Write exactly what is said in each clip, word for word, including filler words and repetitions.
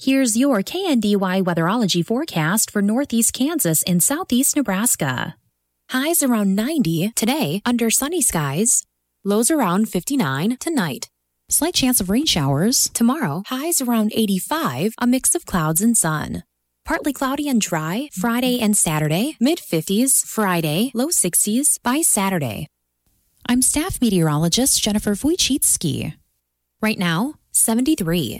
Here's your K N D Y weatherology forecast for northeast Kansas and southeast Nebraska. Highs around ninety today under sunny skies. Lows around fifty-nine tonight. Slight chance of rain showers tomorrow. Highs around eighty-five, a mix of clouds and sun. Partly cloudy and dry Friday and Saturday. mid-fifties Friday, low sixties by Saturday. I'm staff meteorologist Jennifer Wojcicki. Right now, seventy-three.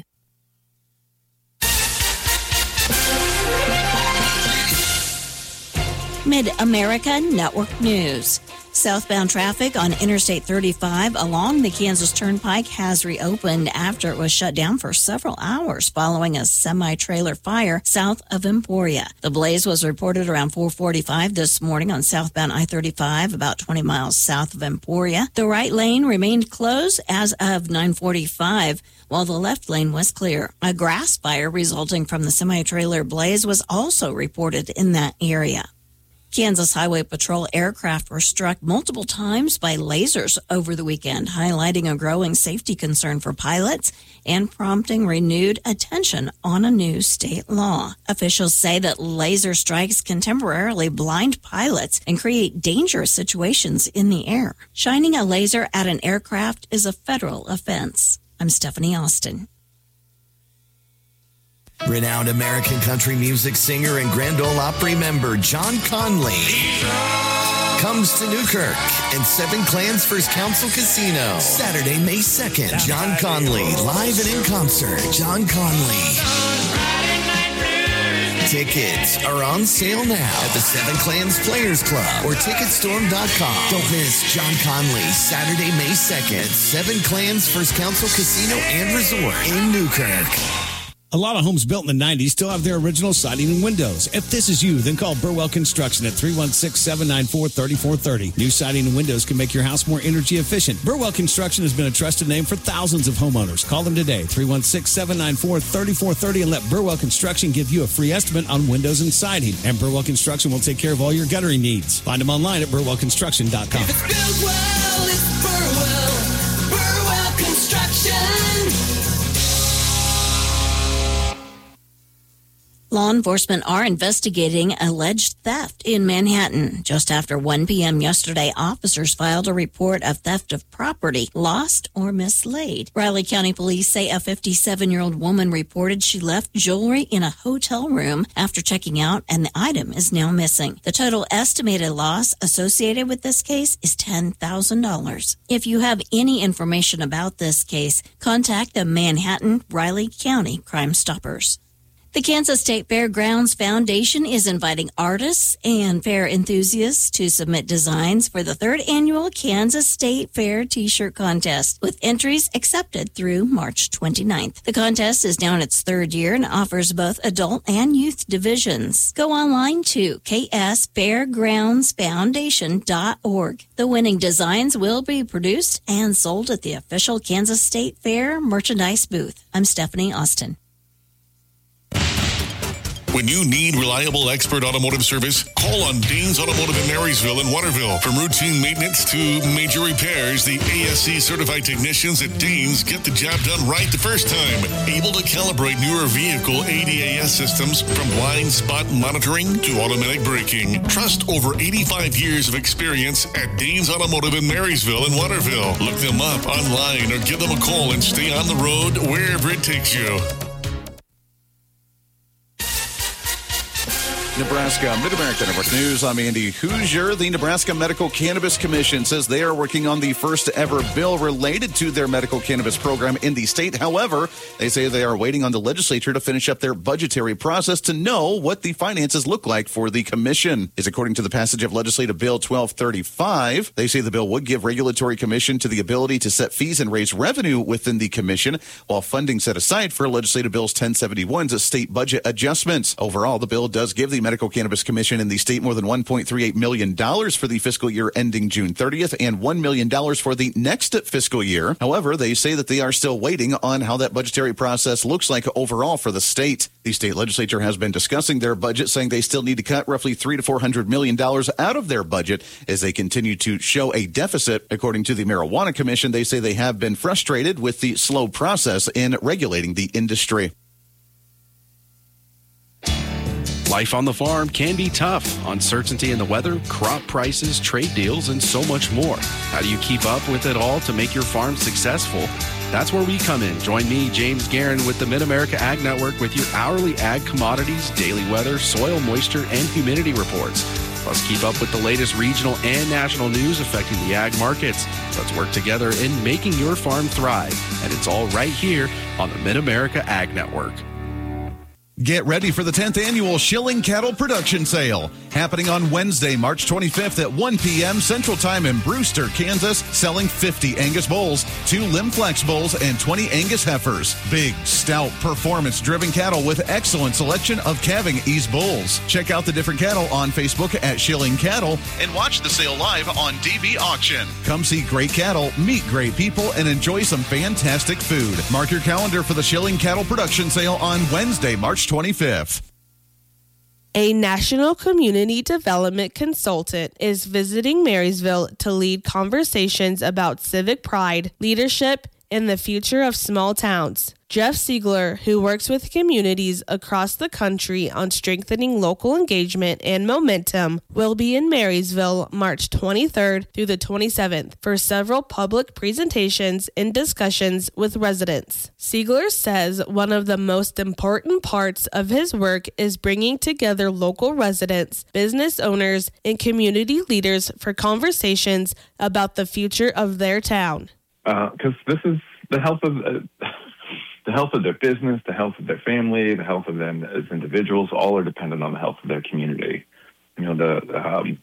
Mid-America Network News. Southbound traffic on Interstate thirty-five along the Kansas Turnpike has reopened after it was shut down for several hours following a semi-trailer fire south of Emporia. The blaze was reported around four forty-five this morning on southbound I thirty-five, about twenty miles south of Emporia. The right lane remained closed as of nine forty-five, while the left lane was clear. A grass fire resulting from the semi-trailer blaze was also reported in that area. Kansas Highway Patrol aircraft were struck multiple times by lasers over the weekend, highlighting a growing safety concern for pilots and prompting renewed attention on a new state law. Officials say that laser strikes can temporarily blind pilots and create dangerous situations in the air. Shining a laser at an aircraft is a federal offense. I'm Stephanie Austin. Renowned American country music singer and Grand Ole Opry member John Conlee comes to Newkirk and Seven Clans First Council Casino Saturday, May second. John Conlee live and in concert. John Conlee. Tickets are on sale now at the Seven Clans Players Club or ticketstorm dot com. Don't miss John Conlee Saturday, May second. Seven Clans First Council Casino and Resort in Newkirk. A lot of homes built in the nineties still have their original siding and windows. If this is you, then call Burwell Construction at three one six, seven nine four, three four three zero. New siding and windows can make your house more energy efficient. Burwell Construction has been a trusted name for thousands of homeowners. Call them today, three one six, seven nine four, three four three zero, and let Burwell Construction give you a free estimate on windows and siding. And Burwell Construction will take care of all your guttering needs. Find them online at burwell construction dot com. If it's built well, it's Burwell. Burwell Construction. Law enforcement are investigating alleged theft in Manhattan. Just after one p.m. yesterday, officers filed a report of theft of property lost or mislaid. Riley County Police say a fifty-seven-year-old woman reported she left jewelry in a hotel room after checking out, and the item is now missing. The total estimated loss associated with this case is ten thousand dollars. If you have any information about this case, contact the Manhattan Riley County Crime Stoppers. The Kansas State Fairgrounds Foundation is inviting artists and fair enthusiasts to submit designs for the third annual Kansas State Fair T-shirt contest, with entries accepted through March twenty-ninth. The contest is now in its third year and offers both adult and youth divisions. Go online to k s fairgrounds foundation dot org. The winning designs will be produced and sold at the official Kansas State Fair merchandise booth. I'm Stephanie Austin. When you need reliable expert automotive service, call on Danes Automotive in Marysville and Waterville. From routine maintenance to major repairs, the A S C certified technicians at Danes get the job done right the first time. Able to calibrate newer vehicle A D A S systems from blind spot monitoring to automatic braking. Trust over eighty-five years of experience at Danes Automotive in Marysville and Waterville. Look them up online or give them a call and stay on the road wherever it takes you. Nebraska Mid-America Network News. I'm Andy Hoosier. The Nebraska Medical Cannabis Commission says they are working on the first ever bill related to their medical cannabis program in the state. However, they say they are waiting on the legislature to finish up their budgetary process to know what the finances look like for the commission. Is according to the passage of Legislative Bill twelve thirty-five. They say the bill would give regulatory commission to the ability to set fees and raise revenue within the commission, while funding set aside for Legislative Bills ten seventy-one's state budget adjustments. Overall, the bill does give the Medical Cannabis Commission in the state more than one point three eight million dollars for the fiscal year ending June thirtieth and one million dollars for the next fiscal year. However, they say that they are still waiting on how that budgetary process looks like overall for the state. The state legislature has been discussing their budget, saying they still need to cut roughly three to four hundred million dollars out of their budget as they continue to show a deficit. According to the Marijuana Commission, they say they have been frustrated with the slow process in regulating the industry. Life on the farm can be tough. Uncertainty in the weather, crop prices, trade deals, and so much more. How do you keep up with it all to make your farm successful? That's where we come in. Join me, James Guerin, with the Mid-America Ag Network with your hourly ag commodities, daily weather, soil moisture, and humidity reports. Plus, keep up with the latest regional and national news affecting the ag markets. Let's work together in making your farm thrive. And it's all right here on the Mid-America Ag Network. Get ready for the tenth annual Schilling Cattle Production Sale, happening on Wednesday, March twenty-fifth at one p.m. Central Time in Brewster, Kansas, selling fifty Angus bulls, two Limflex bulls, and twenty Angus heifers. Big, stout, performance-driven cattle with excellent selection of calving ease bulls. Check out the different cattle on Facebook at Schilling Cattle and watch the sale live on D B Auction. Come see great cattle, meet great people, and enjoy some fantastic food. Mark your calendar for the Schilling Cattle Production Sale on Wednesday, March twenty-fifth. A national community development consultant is visiting Marysville to lead conversations about civic pride, leadership, and the future of small towns. Jeff Siegler, who works with communities across the country on strengthening local engagement and momentum, will be in Marysville March twenty-third through the twenty-seventh for several public presentations and discussions with residents. Siegler says one of the most important parts of his work is bringing together local residents, business owners, and community leaders for conversations about the future of their town. Because uh, this is the health of uh, the health of their business, the health of their family, the health of them as individuals. All are dependent on the health of their community. You know, the um,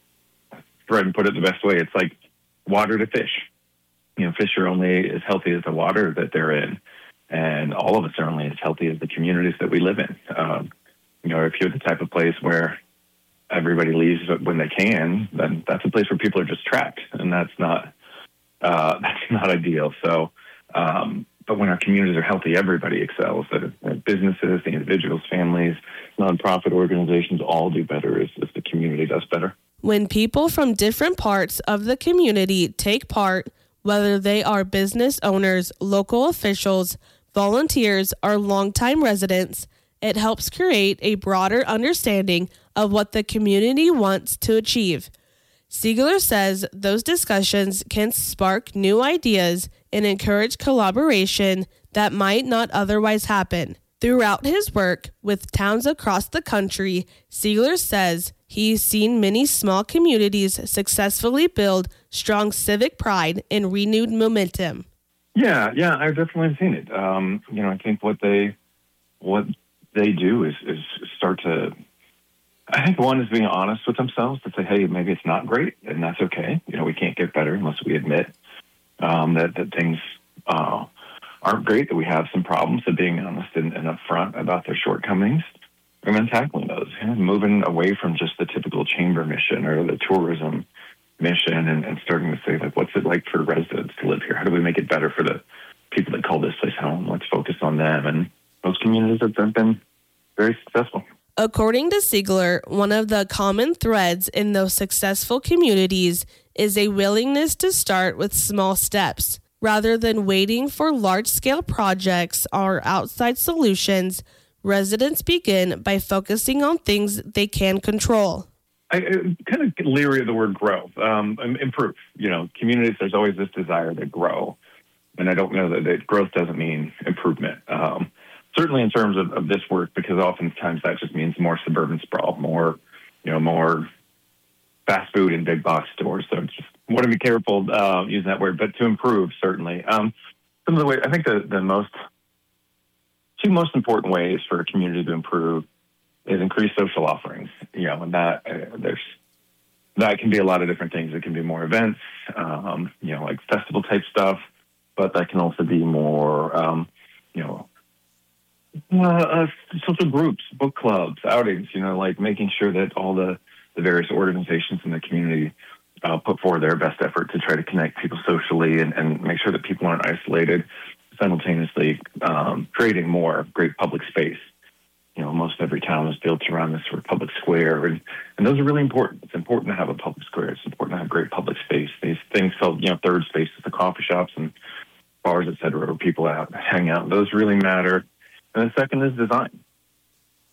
try and put it the best way. It's like water to fish. You know, fish are only as healthy as the water that they're in, and all of us are only as healthy as the communities that we live in. Um, you know, if you're the type of place where everybody leaves when they can, then that's a place where people are just trapped, and that's not. Uh, that's not ideal. So, um, but when our communities are healthy, everybody excels. The, the businesses, the individuals, families, nonprofit organizations all do better as, as the community does better. When people from different parts of the community take part, whether they are business owners, local officials, volunteers, or longtime residents, it helps create a broader understanding of what the community wants to achieve. Siegler says those discussions can spark new ideas and encourage collaboration that might not otherwise happen. Throughout his work with towns across the country, Siegler says he's seen many small communities successfully build strong civic pride and renewed momentum. Yeah, yeah, I've definitely seen it. Um, you know, I think what they what they do is, is start to... I think one is being honest with themselves to say, hey, maybe it's not great, and that's okay. You know, we can't get better unless we admit um, that, that things uh, aren't great, that we have some problems, so being honest and, and upfront about their shortcomings, and then tackling those, and moving away from just the typical chamber mission or the tourism mission and, and starting to say, like, what's it like for residents to live here? How do we make it better for the people that call this place home? Let's focus on them. And those communities have been very successful. According to Siegler, one of the common threads in those successful communities is a willingness to start with small steps. Rather than waiting for large-scale projects or outside solutions, residents begin by focusing on things they can control. I, I'm kind of leery of the word growth. Um, improve. You know, communities, there's always this desire to grow. And I don't know that, that growth doesn't mean improvement. Um, certainly in terms of, of this work, because oftentimes that just means more suburban sprawl, more, you know, more fast food and big box stores. So just want to be careful uh, using that word, but to improve, certainly. Um, some of the ways, I think the, the most, two most important ways for a community to improve is increase social offerings. You know, and that uh, there's, that can be a lot of different things. It can be more events, um, you know, like festival type stuff, but that can also be more, um, you know, uh, uh, social groups, book clubs, outings, you know, like making sure that all the, the various organizations in the community uh, put forward their best effort to try to connect people socially and, and make sure that people aren't isolated, simultaneously um, creating more great public space. You know, most every town is built around this sort of public square, and, and those are really important. It's important to have a public square. It's important to have great public space. These things called, you know, third spaces, the coffee shops and bars, et cetera, where people out, hang out. Those really matter. And the second is design.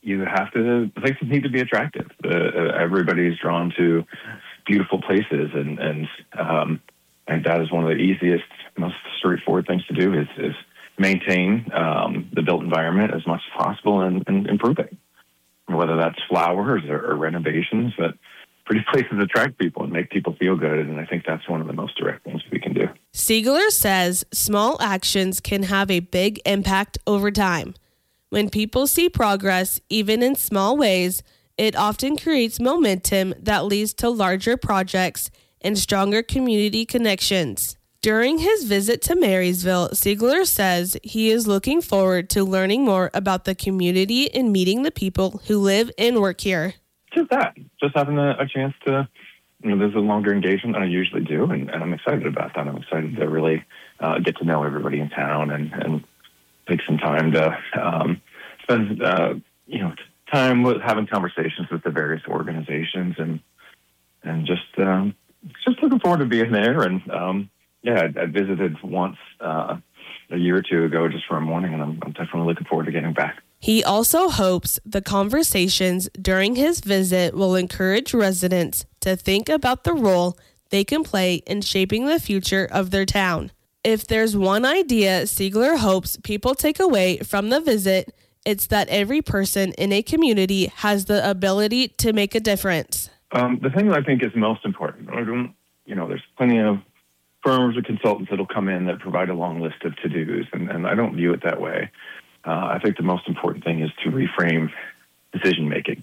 you have to, places need to be attractive. Uh, everybody's drawn to beautiful places, and, and um, I think that is one of the easiest, most straightforward things to do is, is maintain um, the built environment as much as possible and, and improve it, whether that's flowers or, or renovations. But pretty places attract people and make people feel good, and I think that's one of the most direct things we can do. Siegler says small actions can have a big impact over time. When people see progress, even in small ways, it often creates momentum that leads to larger projects and stronger community connections. During his visit to Marysville, Siegler says he is looking forward to learning more about the community and meeting the people who live and work here. Just that, just having a, a chance to, you know, there's a longer engagement than I usually do, and, and I'm excited about that. I'm excited to really uh, get to know everybody in town and, and take some time to um, spend, uh, you know, time with having conversations with the various organizations, and and just um, just looking forward to being there. And um, yeah, I, I visited once uh, a year or two ago just for a morning, and I'm, I'm definitely looking forward to getting back. He also hopes the conversations during his visit will encourage residents to think about the role they can play in shaping the future of their town. If there's one idea Siegler hopes people take away from the visit, it's that every person in a community has the ability to make a difference. Um, the thing that I think is most important, I don't, you know, there's plenty of firms or consultants that'll come in that provide a long list of to-dos, and, and I don't view it that way. Uh, I think the most important thing is to reframe decision-making.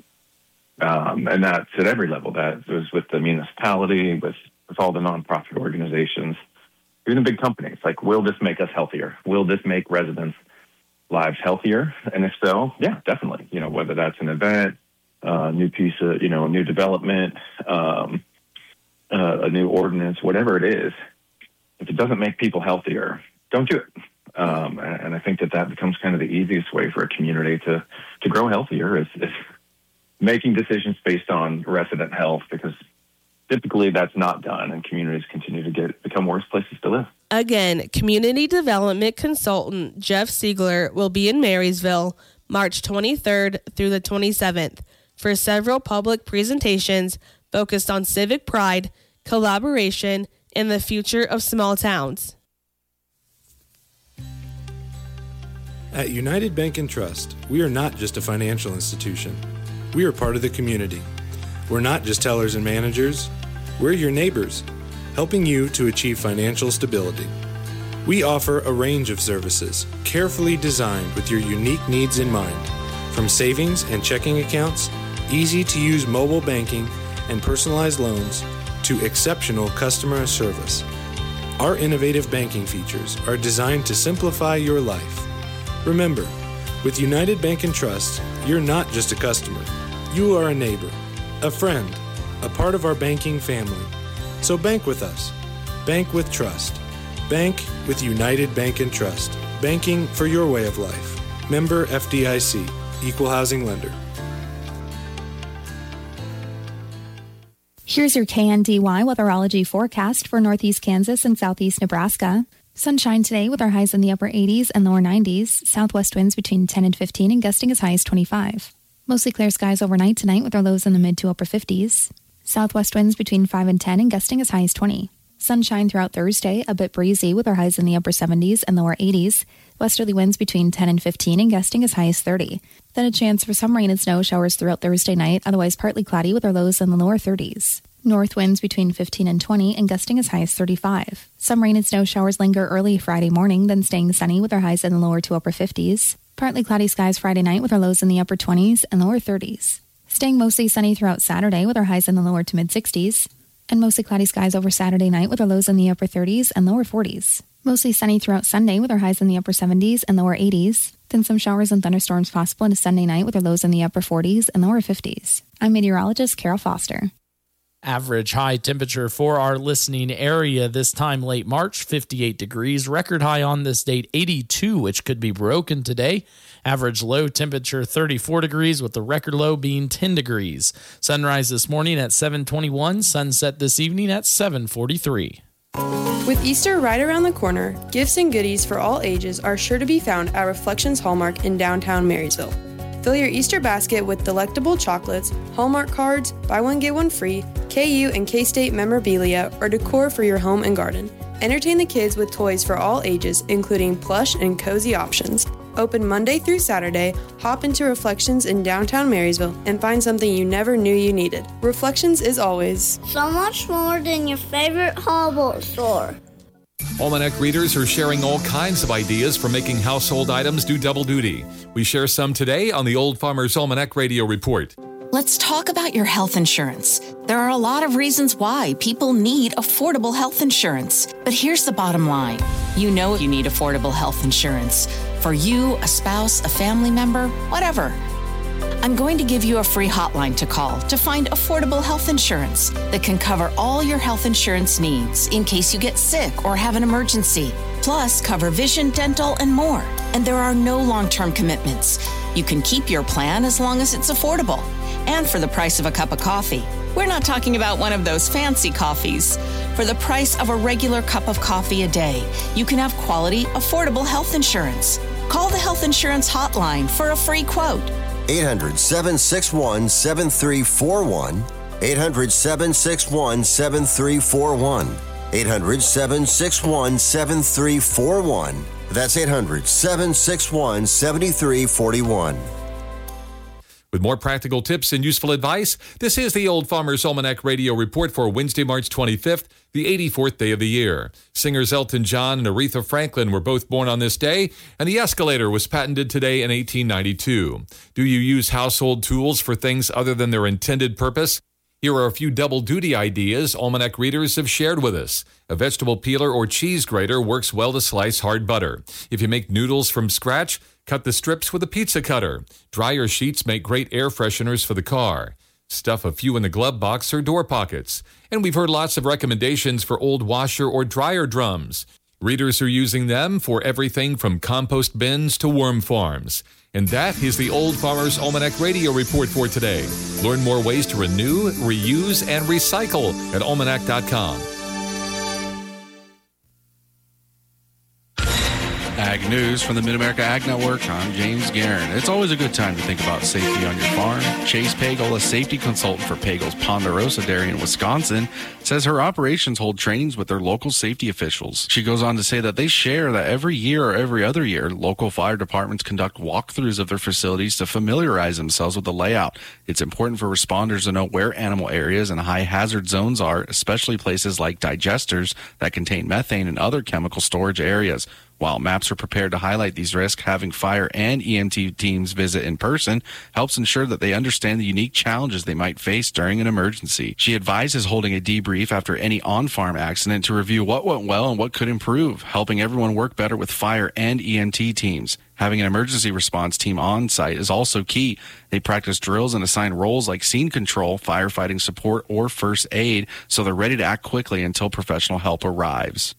Um, and that's at every level. That was with the municipality, with, with all the nonprofit organizations, even the big companies. Like, will this make us healthier? Will this make residents' lives healthier? And if so, yeah, definitely. You know, whether that's an event, a uh, new piece of, you know, new development, um, uh, a new ordinance, whatever it is, if it doesn't make people healthier, don't do it. Um, and, and I think that that becomes kind of the easiest way for a community to, to grow healthier is, is making decisions based on resident health, because typically that's not done, and communities continue to get become worse places to live. Again, community development consultant Jeff Siegler will be in Marysville March twenty-third through the twenty-seventh for several public presentations focused on civic pride, collaboration, and the future of small towns. At United Bank and Trust, we are not just a financial institution. We are part of the community. We're not just tellers and managers. We're your neighbors, helping you to achieve financial stability. We offer a range of services, carefully designed with your unique needs in mind, from savings and checking accounts, easy-to-use mobile banking, and personalized loans, to exceptional customer service. Our innovative banking features are designed to simplify your life. Remember, with United Bank and Trust, you're not just a customer. You are a neighbor, a friend, a part of our banking family. So bank with us. Bank with trust. Bank with United Bank and Trust. Banking for your way of life. Member F D I C. Equal housing lender. Here's your K N D Y weatherology forecast for Northeast Kansas and Southeast Nebraska. Sunshine today with our highs in the upper eighties and lower nineties. Southwest winds between ten and fifteen and gusting as high as twenty-five. Mostly clear skies overnight tonight with our lows in the mid to upper fifties. Southwest winds between five and ten and gusting as high as twenty. Sunshine throughout Thursday, a bit breezy with our highs in the upper seventies and lower eighties. Westerly winds between ten and fifteen and gusting as high as thirty. Then a chance for some rain and snow showers throughout Thursday night, otherwise partly cloudy with our lows in the lower thirties. North winds between fifteen and twenty and gusting as high as thirty-five. Some rain and snow showers linger early Friday morning, then staying sunny with our highs in the lower to upper fifties. Partly cloudy skies Friday night with our lows in the upper twenties and lower thirties. Staying mostly sunny throughout Saturday with our highs in the lower to mid sixties. And mostly cloudy skies over Saturday night with our lows in the upper thirties and lower forties. Mostly sunny throughout Sunday with our highs in the upper seventies and lower eighties. Then some showers and thunderstorms possible into Sunday night with our lows in the upper forties and lower fifties. I'm meteorologist Carol Foster. Average high temperature for our listening area this time late March, fifty-eight degrees. Record high on this date, eighty-two, which could be broken today. Average low temperature, thirty-four degrees, with the record low being ten degrees. Sunrise this morning at seven twenty-one. Sunset this evening at seven forty-three. With Easter right around the corner, gifts and goodies for all ages are sure to be found at Reflections Hallmark in downtown Marysville. Fill your Easter basket with delectable chocolates, Hallmark cards, buy one get one free, K U and K-State memorabilia, or decor for your home and garden. Entertain the kids with toys for all ages, including plush and cozy options. Open Monday through Saturday, hop into Reflections in downtown Marysville and find something you never knew you needed. Reflections is always so much more than your favorite Hallmark store. Almanac readers are sharing all kinds of ideas for making household items do double duty. We share some today on the Old Farmer's Almanac Radio Report. Let's talk about your health insurance. There are a lot of reasons why people need affordable health insurance. But here's the bottom line. You know you need affordable health insurance. For you, a spouse, a family member, whatever. I'm going to give you a free hotline to call to find affordable health insurance that can cover all your health insurance needs in case you get sick or have an emergency. Plus, cover vision, dental, and more. And there are no long-term commitments. You can keep your plan as long as it's affordable. And for the price of a cup of coffee. We're not talking about one of those fancy coffees. For the price of a regular cup of coffee a day, you can have quality, affordable health insurance. Call the Health Insurance Hotline for a free quote. eight hundred, seven six one, seven three four one. eight hundred, seven six one, seven three four one. eight hundred, seven six one, seven three four one. That's eight hundred, seven six one, seven three four one. With more practical tips and useful advice, this is the Old Farmer's Almanac Radio Report for Wednesday, March twenty-fifth, the eighty-fourth day of the year. Singers Elton John and Aretha Franklin were both born on this day, and the escalator was patented today in eighteen ninety-two. Do you use household tools for things other than their intended purpose? Here are a few double-duty ideas Almanac readers have shared with us. A vegetable peeler or cheese grater works well to slice hard butter. If you make noodles from scratch, cut the strips with a pizza cutter. Dryer sheets make great air fresheners for the car. Stuff a few in the glove box or door pockets. And we've heard lots of recommendations for old washer or dryer drums. Readers are using them for everything from compost bins to worm farms. And that is the Old Farmer's Almanac Radio Report for today. Learn more ways to renew, reuse, and recycle at almanac dot com. Ag News from the Mid-America Ag Network. I'm James Guerin. It's always a good time to think about safety on your farm. Chase Pagel, a safety consultant for Pagel's Ponderosa Dairy in Wisconsin, says her operations hold trainings with their local safety officials. She goes on to say that they share that every year or every other year, local fire departments conduct walkthroughs of their facilities to familiarize themselves with the layout. It's important for responders to know where animal areas and high hazard zones are, especially places like digesters that contain methane and other chemical storage areas. While maps are prepared to highlight these risks, having fire and E M T teams visit in person helps ensure that they understand the unique challenges they might face during an emergency. She advises holding a debrief after any on-farm accident to review what went well and what could improve, helping everyone work better with fire and E M T teams. Having an emergency response team on site is also key. They practice drills and assign roles like scene control, firefighting support, or first aid, so they're ready to act quickly until professional help arrives.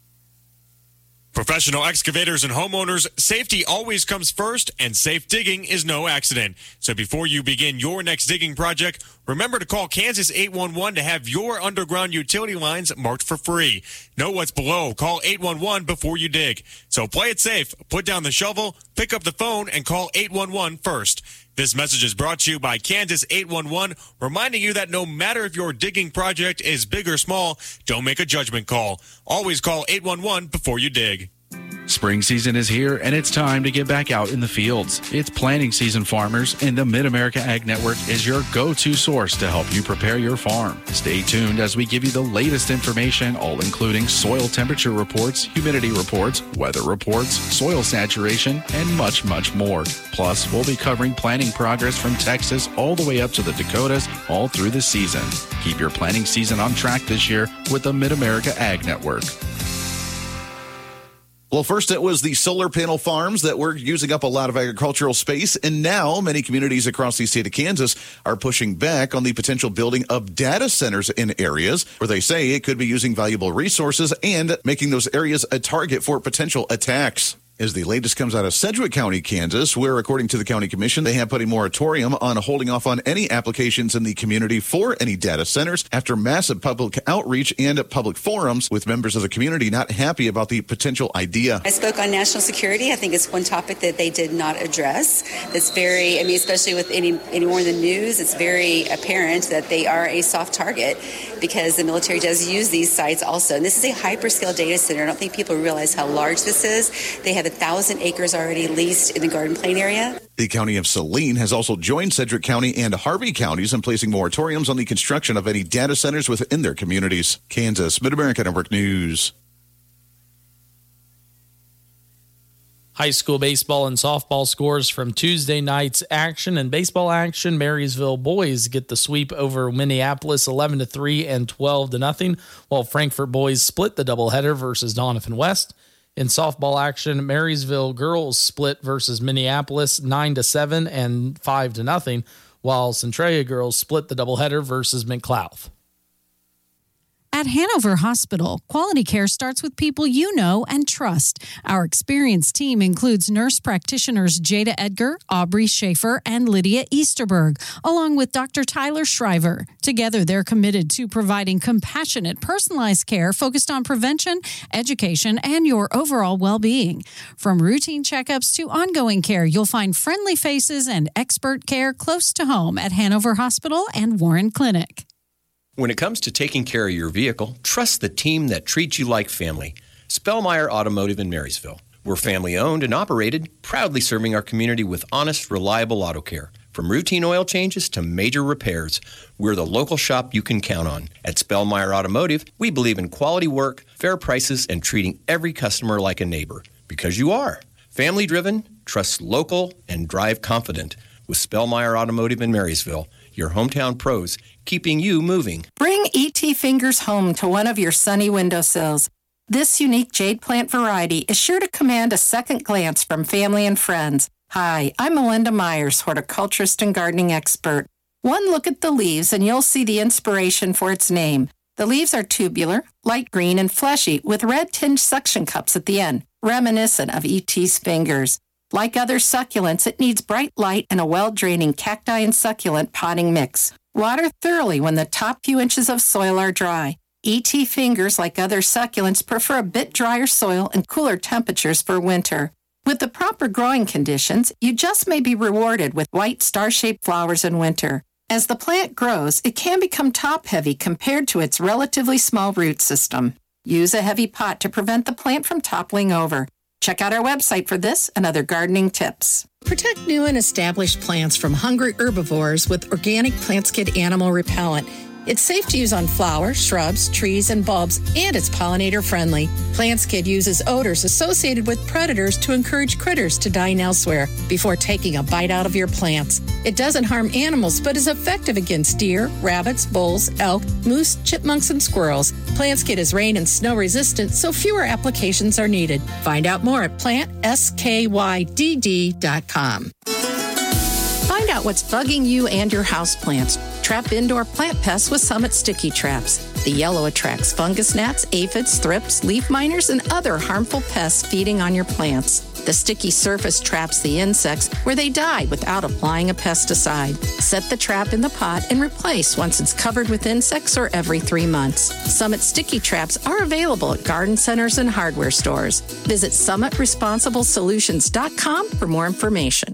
Professional excavators and homeowners, safety always comes first, and safe digging is no accident. So before you begin your next digging project, remember to call Kansas eight one one to have your underground utility lines marked for free. Know what's below. Call eight one one before you dig. So play it safe. Put down the shovel, pick up the phone, and call eight one one first. This message is brought to you by Kansas eight one one, reminding you that no matter if your digging project is big or small, don't make a judgment call. Always call eight one one before you dig. Spring season is here, and it's time to get back out in the fields. It's planting season, farmers, and the Mid-America Ag Network is your go-to source to help you prepare your farm. Stay tuned as we give you the latest information, all including soil temperature reports, humidity reports, weather reports, soil saturation, and much, much more. Plus, we'll be covering planting progress from Texas all the way up to the Dakotas all through the season. Keep your planting season on track this year with the Mid-America Ag Network. Well, first it was the solar panel farms that were using up a lot of agricultural space, and now many communities across the state of Kansas are pushing back on the potential building of data centers in areas where they say it could be using valuable resources and making those areas a target for potential attacks. As the latest comes out of Sedgwick County, Kansas, where, according to the county commission, they have put a moratorium on holding off on any applications in the community for any data centers after massive public outreach and public forums, with members of the community not happy about the potential idea. I spoke on national security. I think it's one topic that they did not address. That's very, I mean, especially with any, any more in the news, it's very apparent that they are a soft target because the military does use these sites also. And this is a hyperscale data center. I don't think people realize how large this is. They have a thousand acres already leased in the Garden Plain area. The county of Saline has also joined Sedgwick County and Harvey counties in placing moratoriums on the construction of any data centers within their communities. Kansas, Mid-America Network News. High school baseball and softball scores from Tuesday night's action. And baseball action, Marysville boys get the sweep over Minneapolis eleven to three and twelve to nothing, while Frankfort boys split the doubleheader versus Donovan West. In softball action, Marysville girls split versus Minneapolis nine to seven and five to nothing, while Centralia girls split the doubleheader versus McLeod. At Hanover Hospital, quality care starts with people you know and trust. Our experienced team includes nurse practitioners Jada Edgar, Aubrey Schaefer, and Lydia Easterberg, along with Doctor Tyler Shriver. Together, they're committed to providing compassionate, personalized care focused on prevention, education, and your overall well-being. From routine checkups to ongoing care, you'll find friendly faces and expert care close to home at Hanover Hospital and Warren Clinic. When it comes to taking care of your vehicle, trust the team that treats you like family. Spellmeyer Automotive in Marysville. We're family-owned and operated, proudly serving our community with honest, reliable auto care. From routine oil changes to major repairs, we're the local shop you can count on. At Spellmeyer Automotive, we believe in quality work, fair prices, and treating every customer like a neighbor. Because you are. Family-driven, trust local, and drive confident. With Spellmeyer Automotive in Marysville, your hometown pros, keeping you moving. Bring E T Fingers home to one of your sunny windowsills. This unique jade plant variety is sure to command a second glance from family and friends. Hi, I'm Melinda Myers, horticulturist and gardening expert. One look at the leaves and you'll see the inspiration for its name. The leaves are tubular, light green, and fleshy with red-tinged suction cups at the end, reminiscent of E T's fingers. Like other succulents, it needs bright light and a well-draining cacti and succulent potting mix. Water thoroughly when the top few inches of soil are dry. E T Fingers, like other succulents, prefer a bit drier soil and cooler temperatures for winter. With the proper growing conditions, you just may be rewarded with white star-shaped flowers in winter. As the plant grows, it can become top-heavy compared to its relatively small root system. Use a heavy pot to prevent the plant from toppling over. Check out our website for this and other gardening tips. Protect new and established plants from hungry herbivores with organic PlantSkid animal repellent. It's safe to use on flowers, shrubs, trees, and bulbs, and it's pollinator friendly. PlantSkid uses odors associated with predators to encourage critters to dine elsewhere before taking a bite out of your plants. It doesn't harm animals, but is effective against deer, rabbits, bulls, elk, moose, chipmunks, and squirrels. PlantSkid is rain and snow resistant, so fewer applications are needed. Find out more at plant skydd dot com. Find out what's bugging you and your houseplants. Trap indoor plant pests with Summit Sticky Traps. The yellow attracts fungus gnats, aphids, thrips, leaf miners, and other harmful pests feeding on your plants. The sticky surface traps the insects where they die without applying a pesticide. Set the trap in the pot and replace once it's covered with insects or every three months. Summit Sticky Traps are available at garden centers and hardware stores. Visit summit responsible solutions dot com for more information.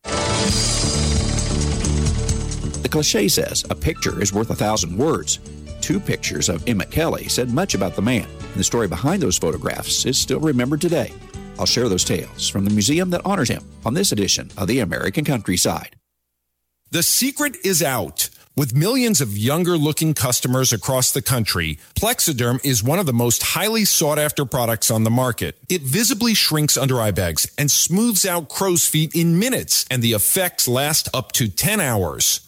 The cliche says, a picture is worth a thousand words. Two pictures of Emmett Kelly said much about the man, and the story behind those photographs is still remembered today. I'll share those tales from the museum that honors him on this edition of the American Countryside. The secret is out. With millions of younger-looking customers across the country, Plexiderm is one of the most highly sought-after products on the market. It visibly shrinks under eye bags and smooths out crow's feet in minutes, and the effects last up to ten hours.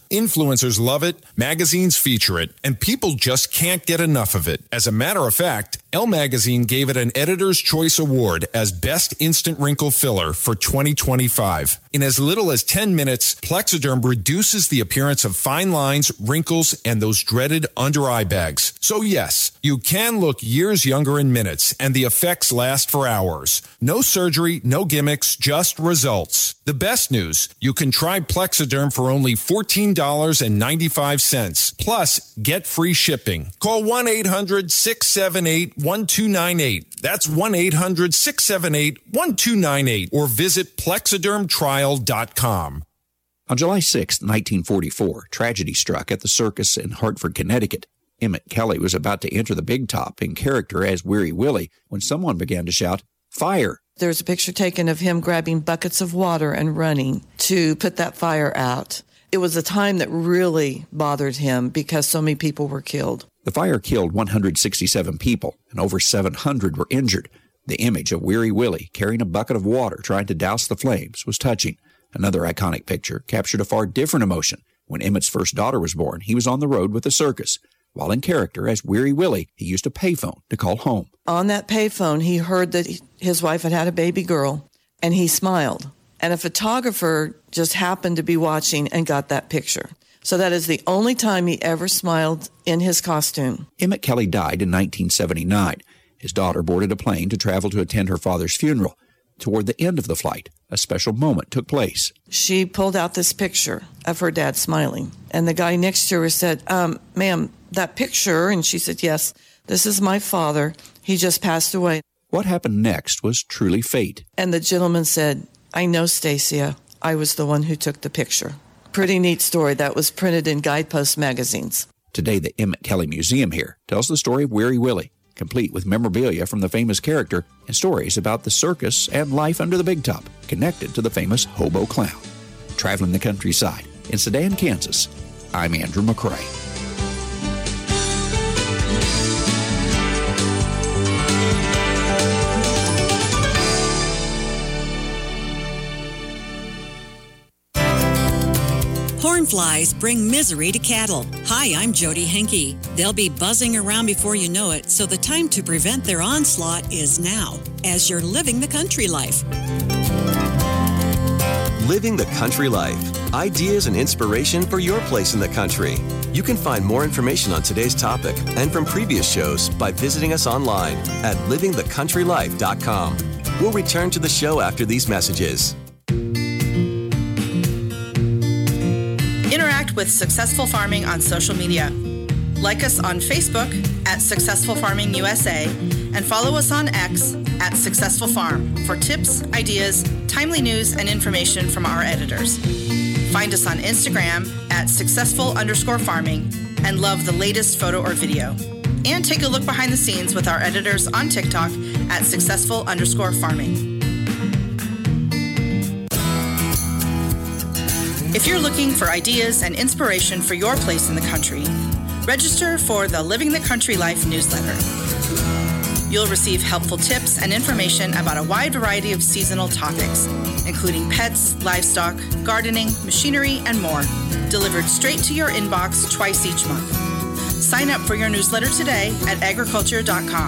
Influencers love it, magazines feature it, and people just can't get enough of it. As a matter of fact, Elle Magazine gave it an Editor's Choice Award as Best Instant Wrinkle Filler for twenty twenty-five. In as little as ten minutes, Plexiderm reduces the appearance of fine lines, wrinkles, and those dreaded under-eye bags. So yes, you can look years younger in minutes, and the effects last for hours. No surgery, no gimmicks, just results. The best news, you can try Plexiderm for only fourteen dollars and ninety-five cents. Plus, get free shipping. Call one eight hundred six seven eight one two nine eight. That's one eight hundred six seven eight one two nine eight. Or visit plexiderm trial dot com. On July sixth, nineteen forty-four, tragedy struck at the circus in Hartford, Connecticut. Emmett Kelly was about to enter the Big Top in character as Weary Willie when someone began to shout, "Fire!" There's a picture taken of him grabbing buckets of water and running to put that fire out. It was a time that really bothered him because so many people were killed. The fire killed one hundred sixty-seven people, and over seven hundred were injured. The image of Weary Willie carrying a bucket of water trying to douse the flames was touching. Another iconic picture captured a far different emotion. When Emmett's first daughter was born, he was on the road with the circus. While in character as Weary Willie, he used a payphone to call home. On that payphone, he heard that his wife had had a baby girl, and he smiled. And a photographer just happened to be watching and got that picture. So that is the only time he ever smiled in his costume. Emmett Kelly died in nineteen seventy-nine. His daughter boarded a plane to travel to attend her father's funeral. Toward the end of the flight, a special moment took place. She pulled out this picture of her dad smiling. And the guy next to her said, um, ma'am, that picture? And she said, yes, this is my father. He just passed away. What happened next was truly fate. And the gentleman said, I know, Stacia. I was the one who took the picture. Pretty neat story that was printed in Guidepost magazines. Today, the Emmett Kelly Museum here tells the story of Weary Willie, complete with memorabilia from the famous character and stories about the circus and life under the Big Top, connected to the famous Hobo Clown. Traveling the countryside in Sedan, Kansas, I'm Andrew McCrae. Hornflies bring misery to cattle. Hi, I'm Jody Henke. They'll be buzzing around before you know it, so the time to prevent their onslaught is now, as you're living the country life. Living the country life. Ideas and inspiration for your place in the country. You can find more information on today's topic and from previous shows by visiting us online at living the country life dot com. We'll return to the show after these messages. Interact with Successful Farming on social media. Like us on Facebook at Successful Farming U S A and follow us on X at Successful Farm for tips, ideas, timely news, and information from our editors. Find us on Instagram at successful underscore farming and love the latest photo or video. And take a look behind the scenes with our editors on TikTok at successful underscore farming. If you're looking for ideas and inspiration for your place in the country, register for the Living the Country Life newsletter. You'll receive helpful tips and information about a wide variety of seasonal topics, including pets, livestock, gardening, machinery, and more, delivered straight to your inbox twice each month. Sign up for your newsletter today at agriculture dot com.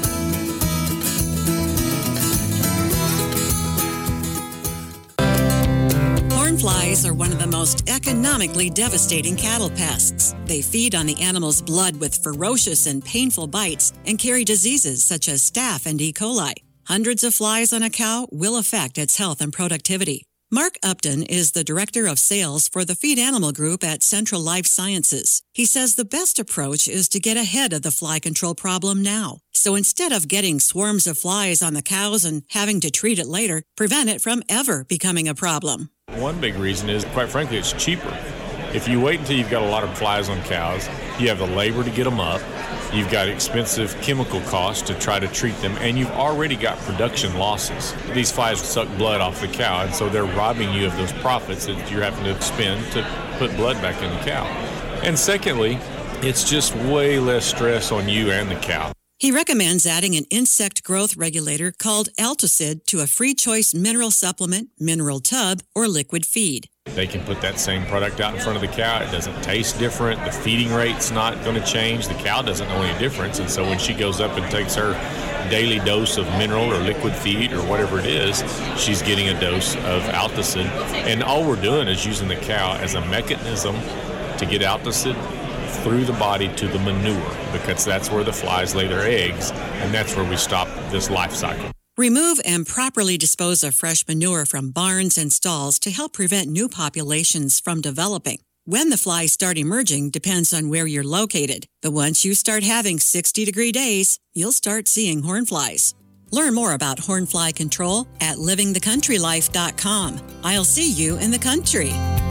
Flies are one of the most economically devastating cattle pests. They feed on the animal's blood with ferocious and painful bites and carry diseases such as staph and E. coli. Hundreds of flies on a cow will affect its health and productivity. Mark Upton is the Director of Sales for the Feed Animal Group at Central Life Sciences. He says the best approach is to get ahead of the fly control problem now. So instead of getting swarms of flies on the cows and having to treat it later, prevent it from ever becoming a problem. One big reason is, quite frankly, it's cheaper. If you wait until you've got a lot of flies on cows, you have the labor to get them up, you've got expensive chemical costs to try to treat them, and you've already got production losses. These flies suck blood off the cow, and so they're robbing you of those profits that you're having to spend to put blood back in the cow. And secondly, it's just way less stress on you and the cow. He recommends adding an insect growth regulator called Altacid to a free choice mineral supplement, mineral tub, or liquid feed. They can put that same product out in front of the cow. It doesn't taste different. The feeding rate's not going to change. The cow doesn't know any difference. And so when she goes up and takes her daily dose of mineral or liquid feed or whatever it is, she's getting a dose of Altacid. And all we're doing is using the cow as a mechanism to get Altacid through the body to the manure, because that's where the flies lay their eggs, and that's where we stop this life cycle. Remove and properly dispose of fresh manure from barns and stalls to help prevent new populations from developing. When the flies start emerging depends on where you're located, but once you start having sixty degree days, you'll start seeing hornflies. Learn more about hornfly control at living the country life dot com. I'll see you in the country.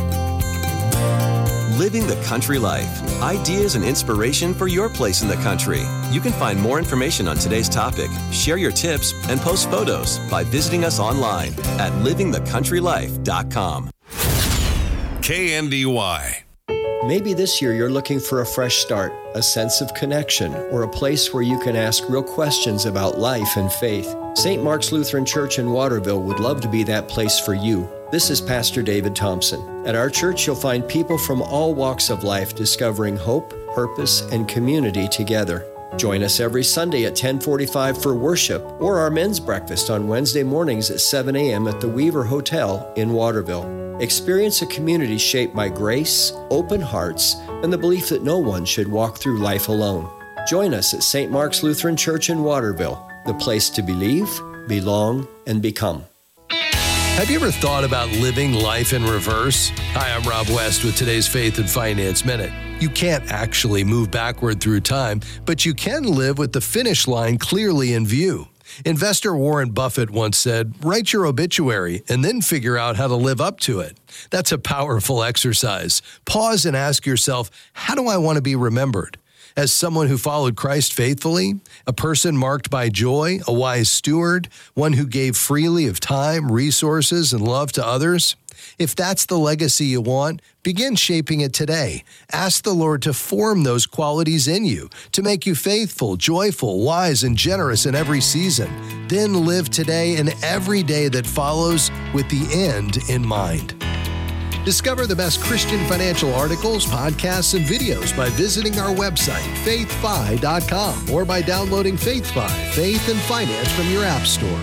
Living the Country Life. Ideas and inspiration for your place in the country. You can find more information on today's topic, share your tips, and post photos by visiting us online at living the country life dot com. K N D Y. Maybe this year you're looking for a fresh start, a sense of connection, or a place where you can ask real questions about life and faith. Saint Mark's Lutheran Church in Waterville would love to be that place for you. This is Pastor David Thompson. At our church, you'll find people from all walks of life discovering hope, purpose, and community together. Join us every Sunday at ten forty-five for worship or our men's breakfast on Wednesday mornings at seven a.m. at the Weaver Hotel in Waterville. Experience a community shaped by grace, open hearts, and the belief that no one should walk through life alone. Join us at Saint Mark's Lutheran Church in Waterville, the place to believe, belong, and become. Have you ever thought about living life in reverse? Hi, I'm Rob West with today's Faith and Finance Minute. You can't actually move backward through time, but you can live with the finish line clearly in view. Investor Warren Buffett once said, "Write your obituary and then figure out how to live up to it." That's a powerful exercise. Pause and ask yourself, how do I want to be remembered? As someone who followed Christ faithfully, a person marked by joy, a wise steward, one who gave freely of time, resources, and love to others? If that's the legacy you want, begin shaping it today. Ask the Lord to form those qualities in you, to make you faithful, joyful, wise, and generous in every season. Then live today and every day that follows with the end in mind. Discover the best Christian financial articles, podcasts, and videos by visiting our website, faith fi dot com, or by downloading FaithFi, Faith and Finance from your app store.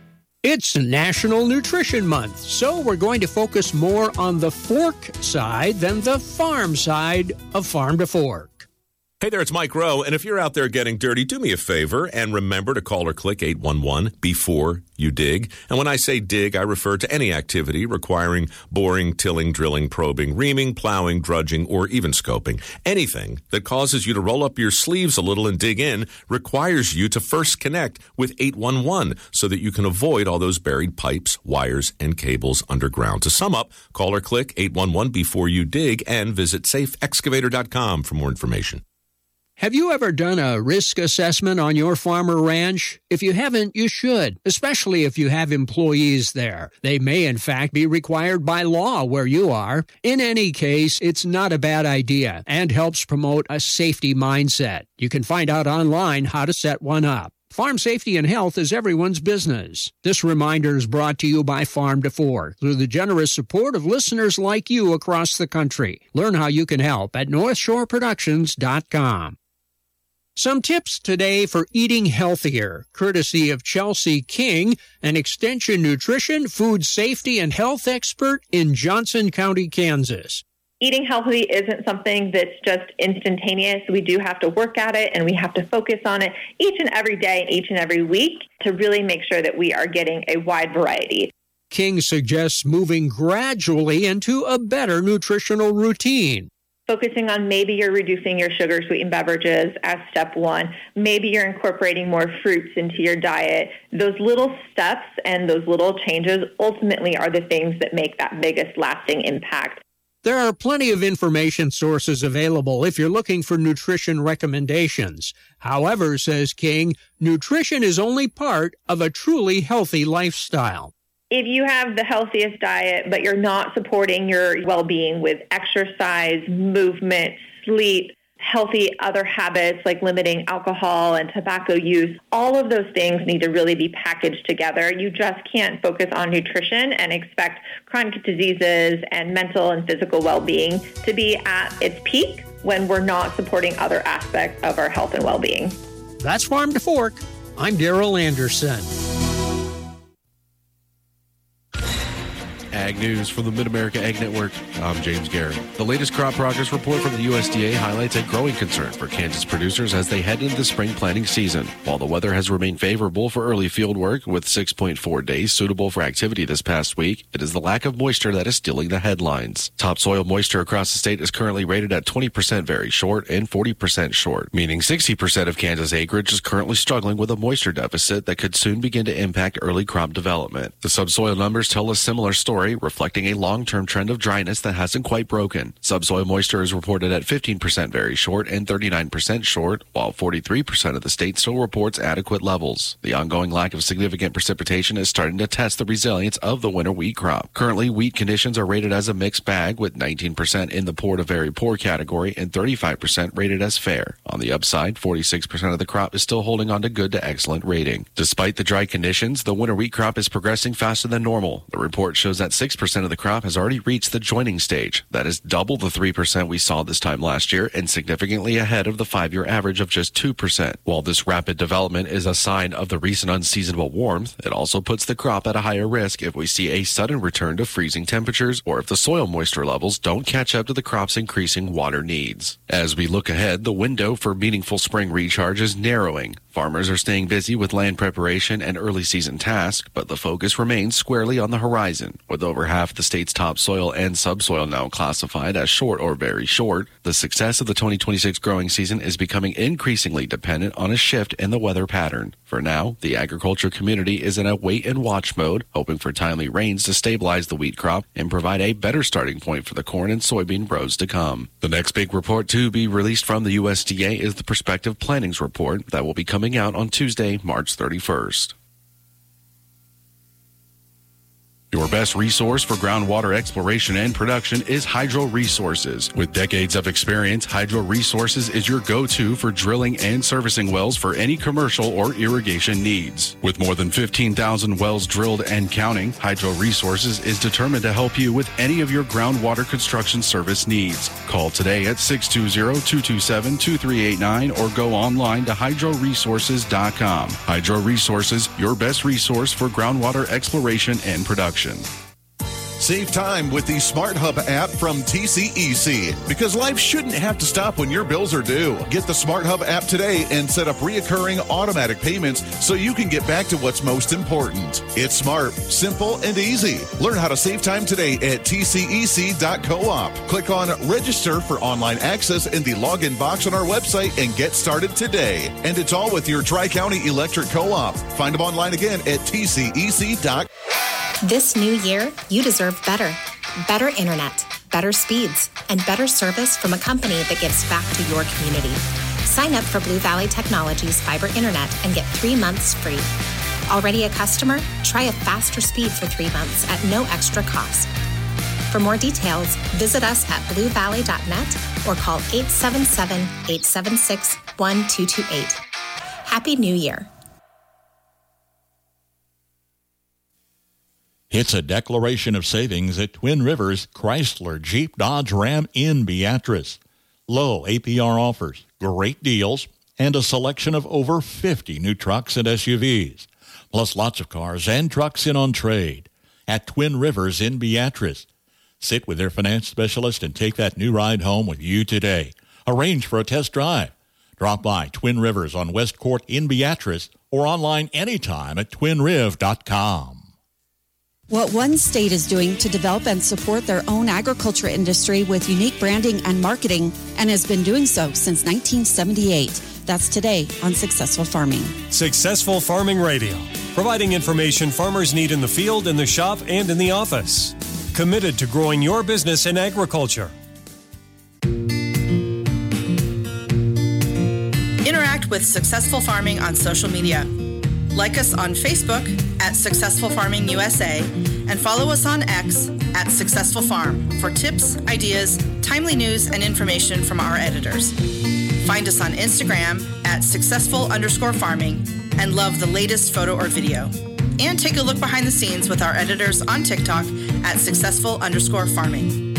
It's National Nutrition Month, so we're going to focus more on the fork side than the farm side of Farm to Fork. Hey there, it's Mike Rowe, and if you're out there getting dirty, do me a favor and remember to call or click eight one one before you dig. And when I say dig, I refer to any activity requiring boring, tilling, drilling, probing, reaming, plowing, drudging, or even scoping. Anything that causes you to roll up your sleeves a little and dig in requires you to first connect with eight one one so that you can avoid all those buried pipes, wires, and cables underground. To sum up, call or click eight one one before you dig and visit safe excavator dot com for more information. Have you ever done a risk assessment on your farm or ranch? If you haven't, you should, especially if you have employees there. They may, in fact, be required by law where you are. In any case, it's not a bad idea and helps promote a safety mindset. You can find out online how to set one up. Farm safety and health is everyone's business. This reminder is brought to you by Farm to Fork through the generous support of listeners like you across the country. Learn how you can help at north shore productions dot com. Some tips today for eating healthier, courtesy of Chelsea King, an extension nutrition, food safety, and health expert in Johnson County, Kansas. Eating healthy isn't something that's just instantaneous. We do have to work at it, and we have to focus on it each and every day, each and every week, to really make sure that we are getting a wide variety. King suggests moving gradually into a better nutritional routine. Focusing on maybe you're reducing your sugar sweetened beverages as step one. Maybe you're incorporating more fruits into your diet. Those little steps and those little changes ultimately are the things that make that biggest lasting impact. There are plenty of information sources available if you're looking for nutrition recommendations. However, says King, nutrition is only part of a truly healthy lifestyle. If you have the healthiest diet, but you're not supporting your well-being with exercise, movement, sleep, healthy other habits like limiting alcohol and tobacco use. All of those things need to really be packaged together. You just can't focus on nutrition and expect chronic diseases and mental and physical well-being to be at its peak when we're not supporting other aspects of our health and well-being. That's Farm to Fork. I'm Daryl Anderson. Ag News from the Mid-America Ag Network. I'm James Garrett. The latest crop progress report from the U S D A highlights a growing concern for Kansas producers as they head into the spring planting season. While the weather has remained favorable for early field work with six point four days suitable for activity this past week, it is the lack of moisture that is stealing the headlines. Topsoil moisture across the state is currently rated at twenty percent very short and forty percent short, meaning sixty percent of Kansas acreage is currently struggling with a moisture deficit that could soon begin to impact early crop development. The subsoil numbers tell a similar story, reflecting a long-term trend of dryness that hasn't quite broken. Subsoil moisture is reported at fifteen percent very short and thirty-nine percent short, while forty-three percent of the state still reports adequate levels. The ongoing lack of significant precipitation is starting to test the resilience of the winter wheat crop. Currently, wheat conditions are rated as a mixed bag, with nineteen percent in the poor to very poor category and thirty-five percent rated as fair. On the upside, forty-six percent of the crop is still holding on to good to excellent rating. Despite the dry conditions, the winter wheat crop is progressing faster than normal. The report shows that six percent of the crop has already reached the joining stage. That is double the three percent we saw this time last year and significantly ahead of the five-year average of just two percent. While this rapid development is a sign of the recent unseasonable warmth, it also puts the crop at a higher risk if we see a sudden return to freezing temperatures or if the soil moisture levels don't catch up to the crop's increasing water needs. As we look ahead, the window for meaningful spring recharge is narrowing. Farmers are staying busy with land preparation and early season tasks, but the focus remains squarely on the horizon. With over half the state's topsoil and subsoil now classified as short or very short, the success of the twenty twenty-six growing season is becoming increasingly dependent on a shift in the weather pattern. For now, the agriculture community is in a wait-and-watch mode, hoping for timely rains to stabilize the wheat crop and provide a better starting point for the corn and soybean rows to come. The next big report to be released from the U S D A is the Prospective Plantings Report that will be coming out on Tuesday, March thirty-first. Your best resource for groundwater exploration and production is Hydro Resources. With decades of experience, Hydro Resources is your go-to for drilling and servicing wells for any commercial or irrigation needs. With more than fifteen thousand wells drilled and counting, Hydro Resources is determined to help you with any of your groundwater construction service needs. Call today at six two zero, two two seven, two three eight nine or go online to hydro resources dot com. Hydro Resources, your best resource for groundwater exploration and production. Save time with the Smart Hub app from T C E C because life shouldn't have to stop when your bills are due. Get the Smart Hub app today and set up reoccurring automatic payments so you can get back to what's most important. It's smart, simple, and easy. Learn how to save time today at T C E C dot coop. Click on Register for online access in the login box on our website and get started today. And it's all with your Tri-County Electric Co-op. Find them online again at T C E C dot com. This new year, you deserve better. Better internet, better speeds, and better service from a company that gives back to your community. Sign up for Blue Valley Technologies fiber internet and get three months free. Already a customer? Try a faster speed for three months at no extra cost. For more details, visit us at blue valley dot net or call eight seven seven, eight seven six, one two two eight. Happy New Year. It's a declaration of savings at Twin Rivers Chrysler Jeep Dodge Ram in Beatrice. Low A P R offers, great deals, and a selection of over fifty new trucks and S U Vs, plus lots of cars and trucks in on trade at Twin Rivers in Beatrice. Sit with their finance specialist and take that new ride home with you today. Arrange for a test drive. Drop by Twin Rivers on West Court in Beatrice or online anytime at twin riv dot com. What one state is doing to develop and support their own agriculture industry with unique branding and marketing, and has been doing so since nineteen seventy-eight. That's today on Successful Farming. Successful Farming Radio, providing information farmers need in the field, in the shop, and in the office. Committed to growing your business in agriculture. Interact with Successful Farming on social media. Like us on Facebook at Successful Farming U S A and follow us on X at Successful Farm for tips, ideas, timely news, and information from our editors. Find us on Instagram at successful underscore farming and love the latest photo or video. And take a look behind the scenes with our editors on TikTok at successful underscore farming.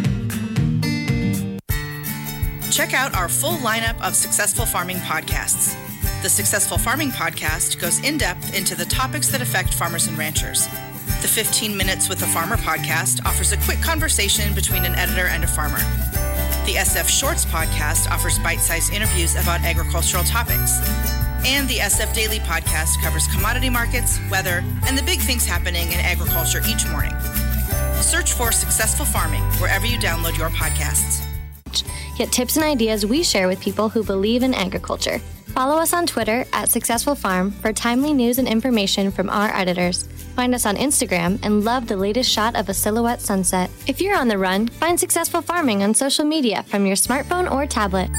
Check out our full lineup of Successful Farming podcasts. The Successful Farming podcast goes in-depth into the topics that affect farmers and ranchers. The fifteen Minutes with a Farmer podcast offers a quick conversation between an editor and a farmer. The S F Shorts podcast offers bite-sized interviews about agricultural topics. And the S F Daily podcast covers commodity markets, weather, and the big things happening in agriculture each morning. Search for Successful Farming wherever you download your podcasts. Get tips and ideas we share with people who believe in agriculture. Follow us on Twitter at Successful Farm for timely news and information from our editors. Find us on Instagram and love the latest shot of a silhouette sunset. If you're on the run, find Successful Farming on social media from your smartphone or tablet.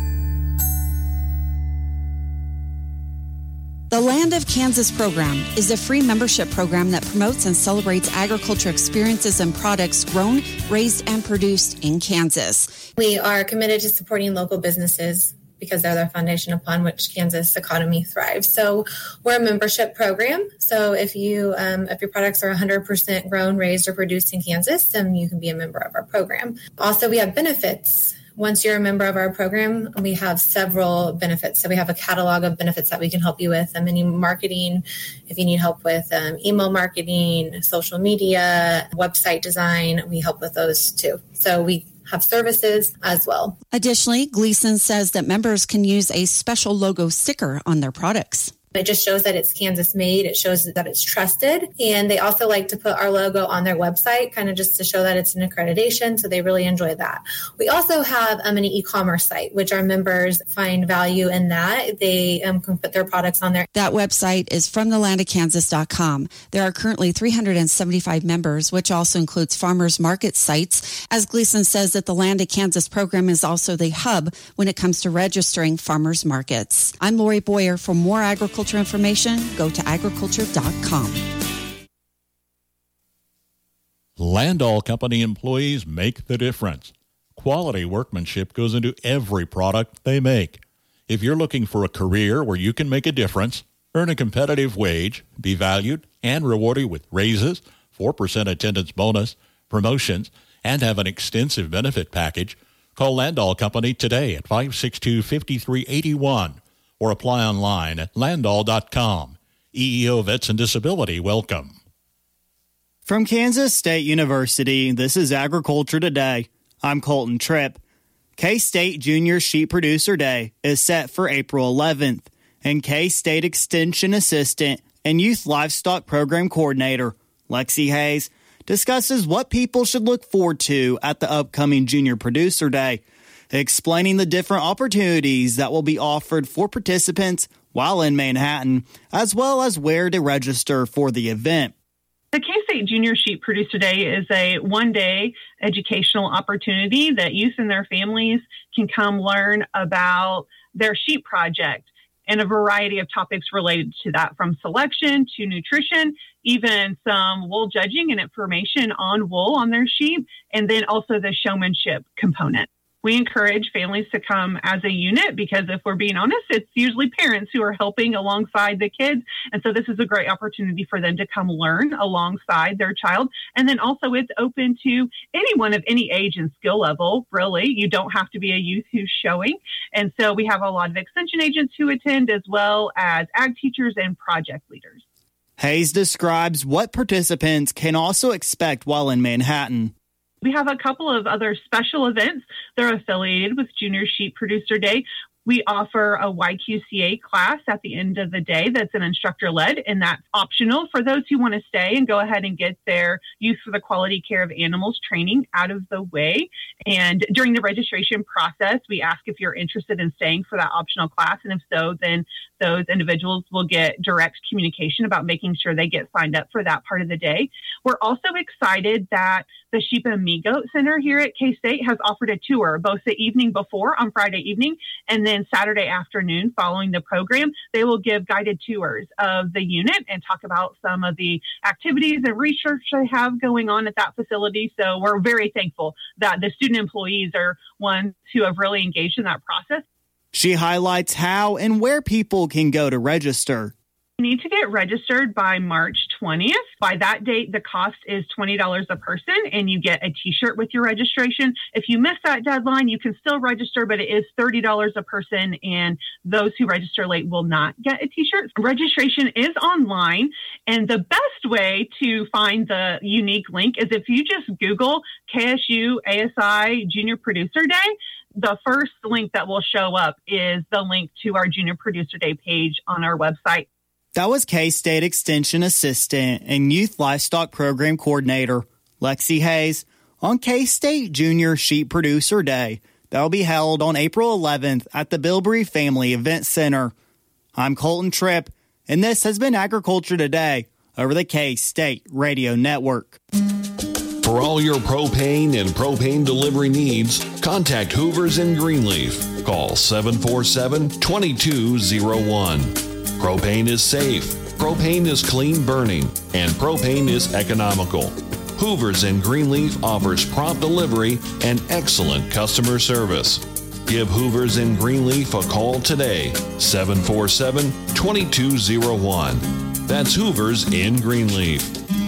The Land of Kansas program is a free membership program that promotes and celebrates agriculture experiences and products grown, raised, and produced in Kansas. We are committed to supporting local businesses because they're the foundation upon which Kansas economy thrives. So we're a membership program. So if you um, if your products are one hundred percent grown, raised, or produced in Kansas, then you can be a member of our program. Also, we have benefits. Once you're a member of our program, we have several benefits. So we have a catalog of benefits that we can help you with. Um, any marketing, if you need help with um, email marketing, social media, website design, we help with those too. So we have services as well. Additionally, Gleason says that members can use a special logo sticker on their products. It just shows that it's Kansas made. It shows that it's trusted. And they also like to put our logo on their website, kind of just to show that it's an accreditation. So they really enjoy that. We also have um, an e-commerce site, which our members find value in that. They um, can put their products on there. That website is from the land of kansas dot com. There are currently three hundred seventy-five members, which also includes farmers market sites. As Gleason says, that the Land of Kansas program is also the hub when it comes to registering farmers markets. I'm Lori Boyer. For more agriculture information, go to agriculture dot com. Landall Company employees make the difference. Quality workmanship goes into every product they make. If you're looking for a career where you can make a difference, earn a competitive wage, be valued, and rewarded with raises, four percent attendance bonus, promotions, and have an extensive benefit package, call Landall Company today at five six two, five three eight one. Or apply online at landall dot com. E E O Vets and Disability, welcome. From Kansas State University, this is Agriculture Today. I'm Colton Tripp. K-State Junior Sheep Producer Day is set for April eleventh, and K-State Extension Assistant and Youth Livestock Program Coordinator Lexi Hayes discusses what people should look forward to at the upcoming Junior Producer Day, explaining the different opportunities that will be offered for participants while in Manhattan, as well as where to register for the event. The K-State Junior Sheep Producer Day is a one-day educational opportunity that youth and their families can come learn about their sheep project and a variety of topics related to that, from selection to nutrition, even some wool judging and information on wool on their sheep, and then also the showmanship component. We encourage families to come as a unit because if we're being honest, it's usually parents who are helping alongside the kids. And so this is a great opportunity for them to come learn alongside their child. And then also it's open to anyone of any age and skill level, really. You don't have to be a youth who's showing. And so we have a lot of extension agents who attend, as well as ag teachers and project leaders. Hayes describes what participants can also expect while in Manhattan. We have a couple of other special events that are affiliated with Junior Sheep Producer Day. We offer a Y Q C A class at the end of the day that's an instructor-led, and that's optional for those who want to stay and go ahead and get their Youth for the Quality Care of Animals training out of the way. And during the registration process, we ask if you're interested in staying for that optional class, and if so, then those individuals will get direct communication about making sure they get signed up for that part of the day. We're also excited that the Sheep and Me Goat Center here at K-State has offered a tour both the evening before on Friday evening and then then Saturday afternoon following the program, they will give guided tours of the unit and talk about some of the activities and research they have going on at that facility. So we're very thankful that the student employees are ones who have really engaged in that process. She highlights how and where people can go to register. You need to get registered by March twentieth. By that date, the cost is twenty dollars a person, and you get a t-shirt with your registration. If you miss that deadline, you can still register, but it is thirty dollars a person, and those who register late will not get a t-shirt. Registration is online, and the best way to find the unique link is if you just Google K S U A S I Junior Producer Day. The first link that will show up is the link to our Junior Producer Day page on our website. That was K-State Extension Assistant and Youth Livestock Program Coordinator Lexi Hayes on K-State Junior Sheep Producer Day. That will be held on April eleventh at the Bilbrey Family Event Center. I'm Colton Tripp, and this has been Agriculture Today over the K-State Radio Network. For all your propane and propane delivery needs, contact Hoovers in Greenleaf. Call seven four seven, two two zero one. Propane is safe, propane is clean burning, and propane is economical. Hoovers in Greenleaf offers prompt delivery and excellent customer service. Give Hoovers in Greenleaf a call today, seven four seven, two two zero one. That's Hoovers in Greenleaf.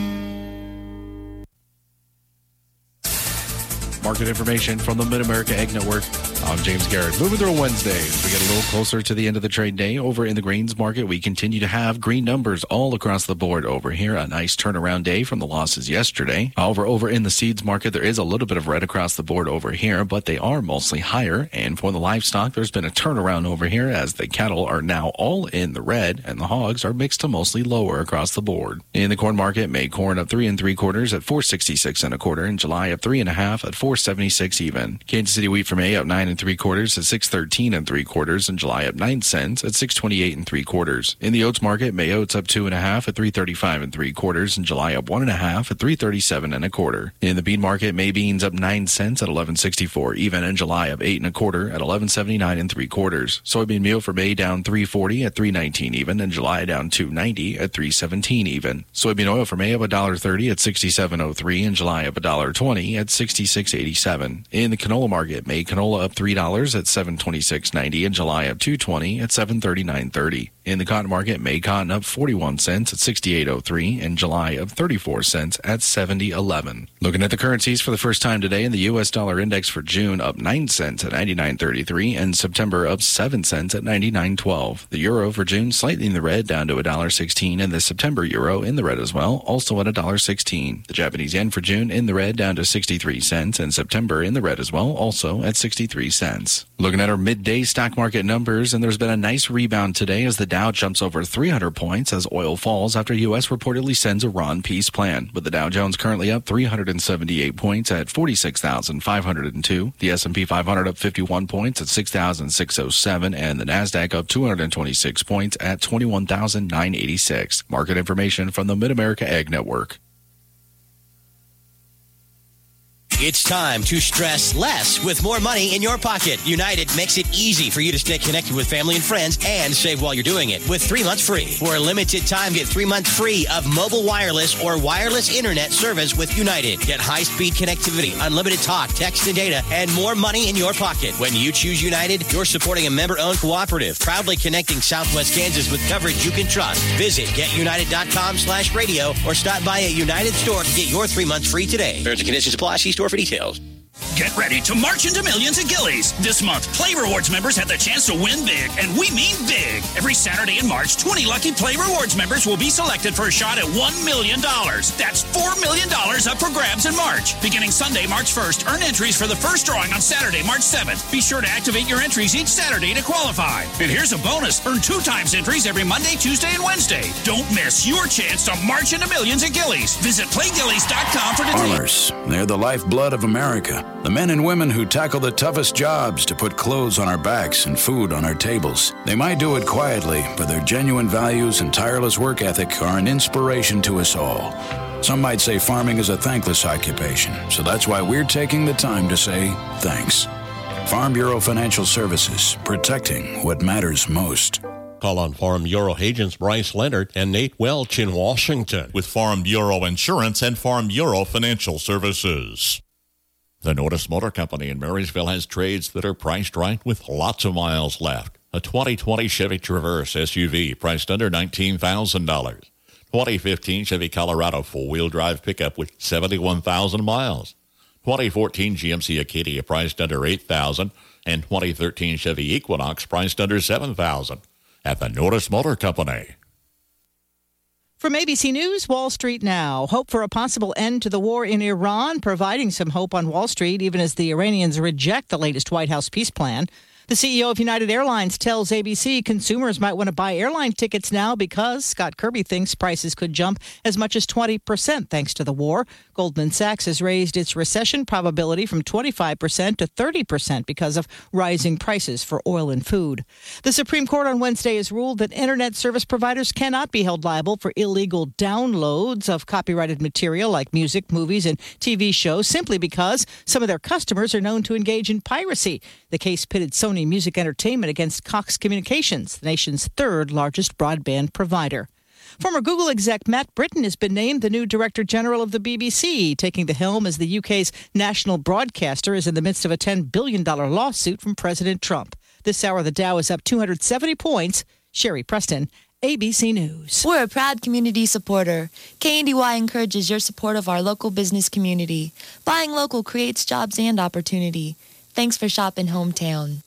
Market information from the Mid-America Egg Network. I'm James Garrett. Moving through Wednesday as we get a little closer to the end of the trade day. Over in the greens market, we continue to have green numbers all across the board over here. A nice turnaround day from the losses yesterday. However, over in the seeds market, there is a little bit of red across the board over here, but they are mostly higher. And for the livestock, there's been a turnaround over here as the cattle are now all in the red and the hogs are mixed to mostly lower across the board. In the corn market, May corn up three and three quarters at four sixty-six and a quarter. In July up three and a half at four seventy-six even. Kansas City wheat for May up nine and three quarters at six thirteen and three quarters. In July up nine cents at six twenty-eight and three quarters. In the oats market, May oats up two and a half at three thirty-five and three quarters. In July up one and a half at three thirty-seven and a quarter. In the bean market, May beans up nine cents at eleven sixty-four even. In July up eight and a quarter at eleven seventy-nine and three quarters. Soybean meal for May down three forty at three nineteen even. In July down two ninety at three seventeen even. Soybean oil for May up one dollar thirty at sixty-seven oh three. In July up one dollar twenty at sixty-six eighty-seven. In the canola market, May canola up three dollars at seven twenty-six ninety. In July up two twenty at seven thirty-nine thirty. In the cotton market, May cotton up forty-one cents at sixty-eight oh three. In July up thirty-four cents at seventy eleven. Looking at the currencies for the first time today, in the U S dollar index for June up nine cents at ninety-nine thirty-three, and September up seven cents at ninety-nine twelve. The euro for June slightly in the red, down to one dollar sixteen, and the September euro in the red as well, also at one dollar sixteen. The Japanese yen for June in the red, down to sixty-three cents, and September in the red as well, also at sixty-three cents. Looking at our midday stock market numbers, and there's been a nice rebound today as the Dow jumps over three hundred points as oil falls after U S reportedly sends Iran peace plan, with the Dow Jones currently up three hundred seventy-eight points at forty-six thousand five hundred two, the S and P five hundred up fifty-one points at six thousand six hundred seven, and the NASDAQ up two hundred twenty-six points at twenty-one thousand nine hundred eighty-six. Market information from the Mid-America Egg Network. It's time to stress less with more money in your pocket. United makes it easy for you to stay connected with family and friends and save while you're doing it with three months free. For a limited time, get three months free of mobile wireless or wireless internet service with United. Get high-speed connectivity, unlimited talk, text, and data, and more money in your pocket. When you choose United, you're supporting a member-owned cooperative, proudly connecting Southwest Kansas with coverage you can trust. Visit getunited.com slash radio or stop by a United store to get your three months free today. Terms and conditions apply. See store for details. Get ready to march into millions at Gillies. This month, Play Rewards members have the chance to win big, and we mean big. Every Saturday in March, twenty lucky Play Rewards members will be selected for a shot at one million dollars. That's four million dollars up for grabs in March. Beginning Sunday, March first, earn entries for the first drawing on Saturday, March seventh. Be sure to activate your entries each Saturday to qualify. And here's a bonus. Earn two times entries every Monday, Tuesday, and Wednesday. Don't miss your chance to march into millions at Gillies. Visit play gillies dot com for details. Farmers, they're the lifeblood of America. The men and women who tackle the toughest jobs to put clothes on our backs and food on our tables. They might do it quietly, but their genuine values and tireless work ethic are an inspiration to us all. Some might say farming is a thankless occupation, so that's why we're taking the time to say thanks. Farm Bureau Financial Services, protecting what matters most. Call on Farm Bureau agents Bryce Leonard and Nate Welch in Washington with Farm Bureau Insurance and Farm Bureau Financial Services. The Notice Motor Company in Marysville has trades that are priced right with lots of miles left. A twenty twenty Chevy Traverse S U V priced under nineteen thousand dollars. twenty fifteen Chevy Colorado four-wheel drive pickup with seventy-one thousand miles. twenty fourteen G M C Acadia priced under eight thousand dollars. And twenty thirteen Chevy Equinox priced under seven thousand dollars. At the Notice Motor Company. From A B C News, Wall Street Now. Hope for a possible end to the war in Iran, providing some hope on Wall Street, even as the Iranians reject the latest White House peace plan. The C E O of United Airlines tells A B C consumers might want to buy airline tickets now because Scott Kirby thinks prices could jump as much as twenty percent thanks to the war. Goldman Sachs has raised its recession probability from twenty-five percent to thirty percent because of rising prices for oil and food. The Supreme Court on Wednesday has ruled that internet service providers cannot be held liable for illegal downloads of copyrighted material like music, movies, and T V shows simply because some of their customers are known to engage in piracy. The case pitted Sony Music Entertainment against Cox Communications, the nation's third largest broadband provider. Former Google exec Matt Britton has been named the new Director General of the B B C. Taking the helm as the U K's national broadcaster is in the midst of a ten billion dollars lawsuit from President Trump. This hour, the Dow is up two hundred seventy points. Sherry Preston, A B C News. We're a proud community supporter. K N D Y encourages your support of our local business community. Buying local creates jobs and opportunity. Thanks for shopping hometown.